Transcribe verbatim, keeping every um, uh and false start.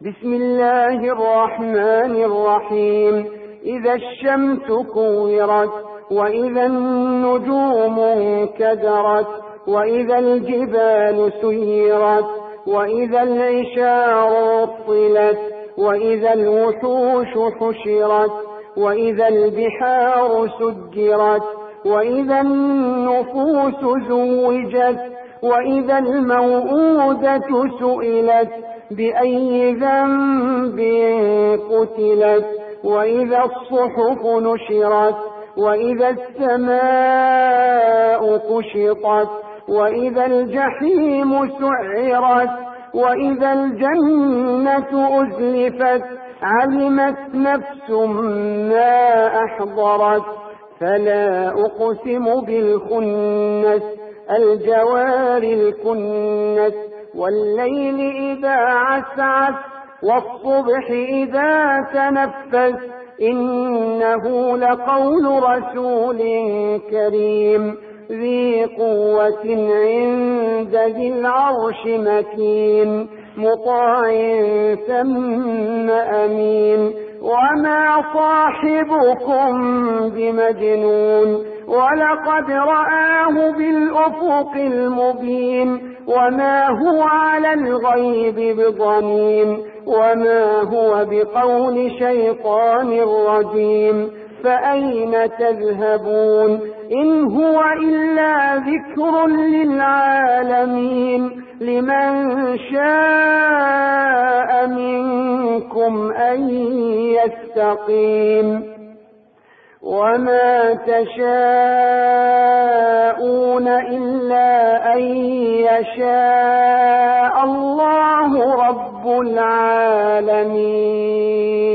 بسم الله الرحمن الرحيم. إذا الشمس كورت وإذا النجوم انكدرت وإذا الجبال سيرت وإذا العشار عطلت وإذا الوحوش حشرت وإذا البحار سجرت وإذا النفوس زوجت وإذا الموءودة سئلت بأي ذنب قتلت وإذا الصحف نشرت وإذا السماء كشطت وإذا الجحيم سعرت وإذا الجنة أزلفت علمت نفس ما أحضرت. فلا أقسم بالخنس الجوار الكنس والليل إذا عسعس والصبح إذا تنفس إنه لقول رسول كريم ذي قوة عند ذي العرش مكين مطاع ثم أمين. وما صاحبكم بمجنون ولقد رآه بالأفق المبين وما هو على الغيب بضنين وما هو بقول شيطان رجيم. فأين تذهبون إن هو إلا ذكر للعالمين لمن شاء منكم أن يستقيم. وما تشاءون إلا أن يشاء الله رب العالمين.